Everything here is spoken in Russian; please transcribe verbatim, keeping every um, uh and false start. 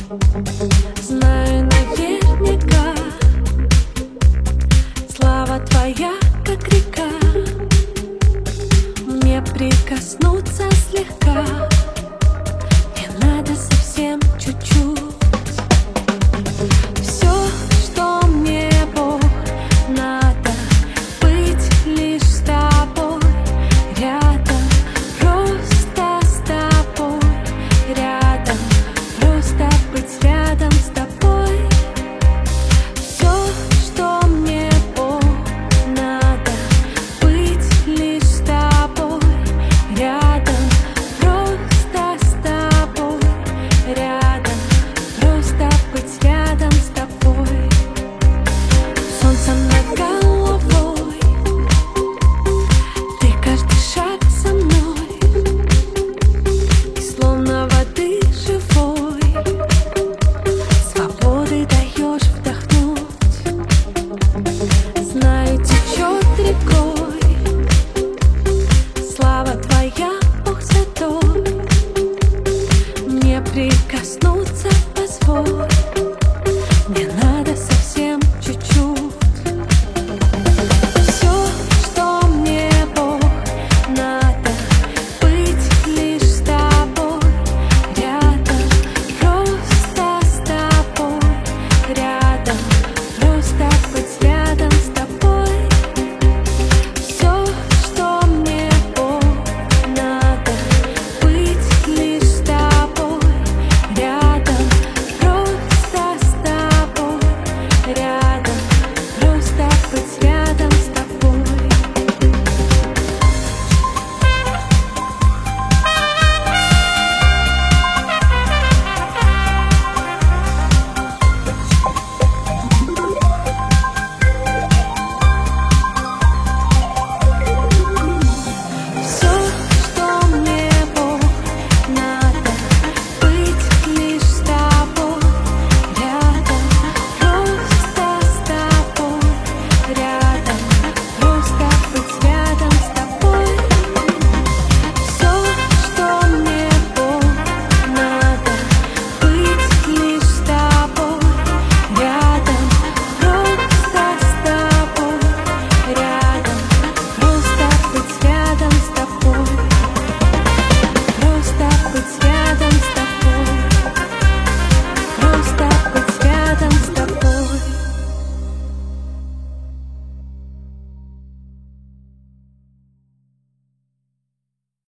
Знаю наверняка, слава твоя, как река. Мне прикоснуться слегка, мне надо совсем чуть-чуть. Все, что мне, Бог, надо, быть лишь с тобой рядом, просто с тобой рядом, просто быть рядом с тобой. Все, что мне, Бог, надо, быть лишь с тобой рядом, просто с тобой рядом, просто быть рядом с тобой. Солнце над головой, ты каждый шаг со мной, и словно воды живой, свободы даешь вдохнуть. Знаю, течет рекой, слава твоя, Бог святой. Мне прикоснуться позволь.